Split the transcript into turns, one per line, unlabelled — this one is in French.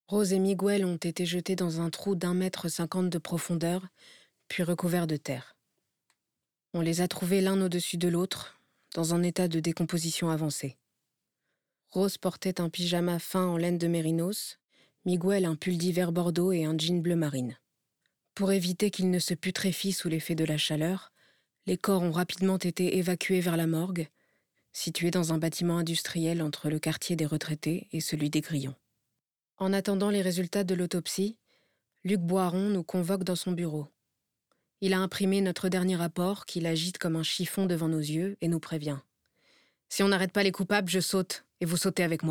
Rose et Miguel ont été jetés dans un trou d'1,50 m de profondeur, puis recouverts de terre. On les a trouvés l'un au-dessus de l'autre, dans un état de décomposition avancée. Rose portait un pyjama fin en laine de mérinos, Miguel un pull d'hiver bordeaux et un jean bleu marine. Pour éviter qu'ils ne se putréfient sous l'effet de la chaleur, les corps ont rapidement été évacués vers la morgue, située dans un bâtiment industriel entre le quartier des retraités et celui des Grillons. En attendant les résultats de l'autopsie, Luc Boiron nous convoque dans son bureau. Il a imprimé notre dernier rapport qu'il agite comme un chiffon devant nos yeux et nous prévient. « Si on n'arrête pas les coupables, je saute, et vous sautez avec moi. »